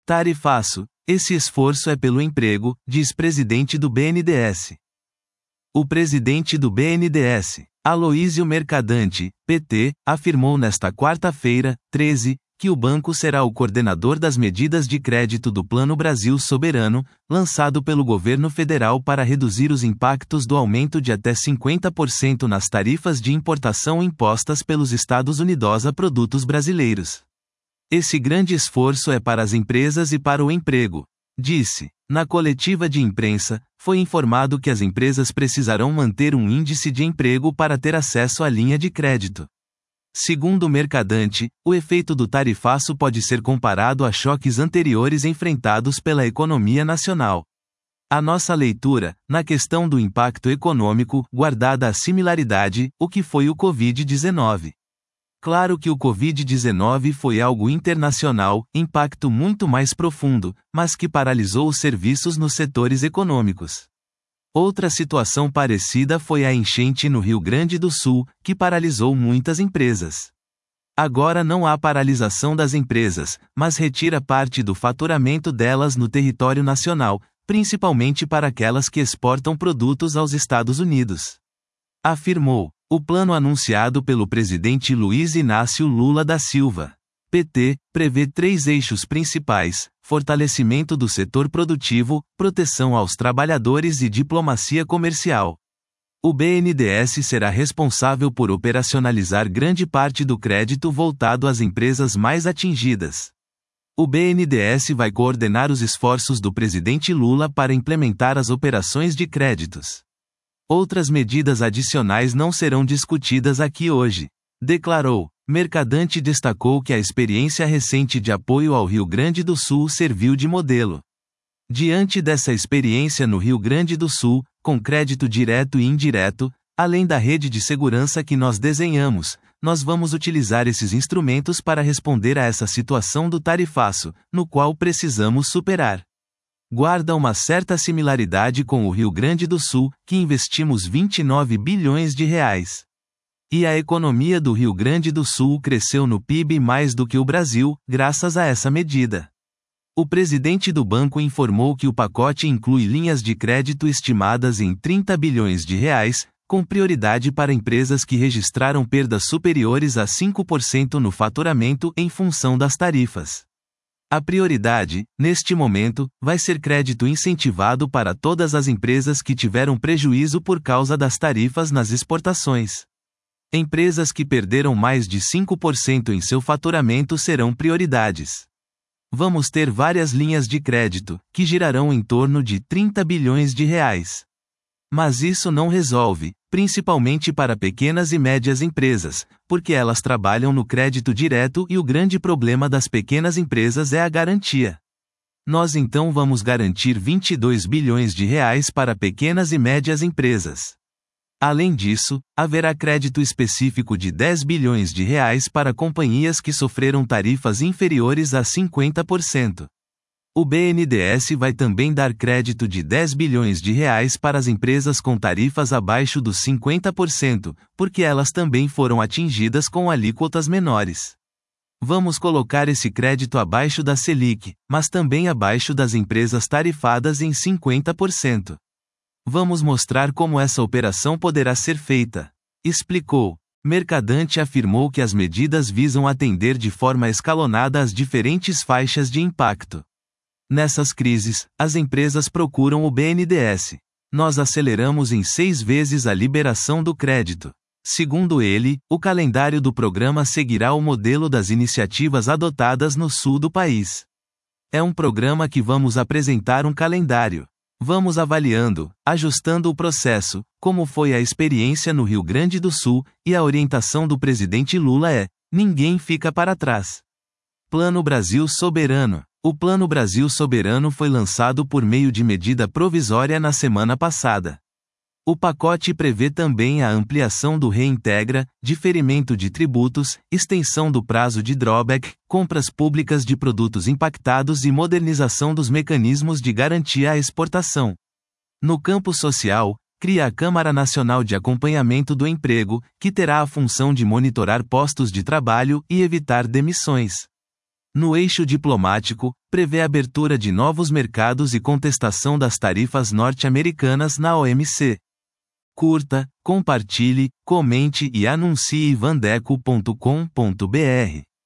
Tarifaço. Esse esforço é pelo emprego, diz presidente do BNDES. O presidente do BNDES, Aloísio Mercadante, PT, afirmou nesta quarta-feira, 13, que o banco será o coordenador das medidas de crédito do Plano Brasil Soberano, lançado pelo governo federal para reduzir os impactos do aumento de até 50% nas tarifas de importação impostas pelos Estados Unidos a produtos brasileiros. Esse grande esforço é para as empresas e para o emprego, disse. Na coletiva de imprensa, foi informado que as empresas precisarão manter um índice de emprego para ter acesso à linha de crédito. Segundo o Mercadante, o efeito do tarifaço pode ser comparado a choques anteriores enfrentados pela economia nacional. A nossa leitura, na questão do impacto econômico, guardada a similaridade, o que foi o Covid-19. Claro que o Covid-19 foi algo internacional, impacto muito mais profundo, mas que paralisou os serviços nos setores econômicos. Outra situação parecida foi a enchente no Rio Grande do Sul, que paralisou muitas empresas. Agora não há paralisação das empresas, mas retira parte do faturamento delas no território nacional, principalmente para aquelas que exportam produtos aos Estados Unidos. Afirmou. O plano anunciado pelo presidente Luiz Inácio Lula da Silva, PT, prevê 3 eixos principais: fortalecimento do setor produtivo, proteção aos trabalhadores e diplomacia comercial. O BNDES será responsável por operacionalizar grande parte do crédito voltado às empresas mais atingidas. O BNDES vai coordenar os esforços do presidente Lula para implementar as operações de créditos. Outras medidas adicionais não serão discutidas aqui hoje, declarou. Mercadante destacou que a experiência recente de apoio ao Rio Grande do Sul serviu de modelo. Diante dessa experiência no Rio Grande do Sul, com crédito direto e indireto, além da rede de segurança que nós desenhamos, nós vamos utilizar esses instrumentos para responder a essa situação do tarifaço, no qual precisamos superar. Guarda uma certa similaridade com o Rio Grande do Sul, que investimos 29 bilhões de reais. E a economia do Rio Grande do Sul cresceu no PIB mais do que o Brasil, graças a essa medida. O presidente do banco informou que o pacote inclui linhas de crédito estimadas em 30 bilhões de reais, com prioridade para empresas que registraram perdas superiores a 5% no faturamento em função das tarifas. A prioridade, neste momento, vai ser crédito incentivado para todas as empresas que tiveram prejuízo por causa das tarifas nas exportações. Empresas que perderam mais de 5% em seu faturamento serão prioridades. Vamos ter várias linhas de crédito, que girarão em torno de 30 bilhões de reais. Mas isso não resolve, principalmente para pequenas e médias empresas, porque elas trabalham no crédito direto e o grande problema das pequenas empresas é a garantia. Nós então vamos garantir 22 bilhões de reais para pequenas e médias empresas. Além disso, haverá crédito específico de 10 bilhões de reais para companhias que sofreram tarifas inferiores a 50%. O BNDES vai também dar crédito de 10 bilhões de reais para as empresas com tarifas abaixo dos 50%, porque elas também foram atingidas com alíquotas menores. Vamos colocar esse crédito abaixo da Selic, mas também abaixo das empresas tarifadas em 50%. Vamos mostrar como essa operação poderá ser feita, explicou. Mercadante afirmou que as medidas visam atender de forma escalonada as diferentes faixas de impacto. Nessas crises, as empresas procuram o BNDES. Nós aceleramos em 6 vezes a liberação do crédito. Segundo ele, o calendário do programa seguirá o modelo das iniciativas adotadas no sul do país. É um programa que vamos apresentar um calendário. Vamos avaliando, ajustando o processo, como foi a experiência no Rio Grande do Sul, e a orientação do presidente Lula é: ninguém fica para trás. Plano Brasil Soberano. O Plano Brasil Soberano foi lançado por meio de medida provisória na semana passada. O pacote prevê também a ampliação do Reintegra, diferimento de tributos, extensão do prazo de drawback, compras públicas de produtos impactados e modernização dos mecanismos de garantia à exportação. No campo social, cria a Câmara Nacional de Acompanhamento do Emprego, que terá a função de monitorar postos de trabalho e evitar demissões. no eixo diplomático, prevê abertura de novos mercados e contestação das tarifas norte-americanas na OMC. Curta, compartilhe, comente e anuncie vandeco.com.br.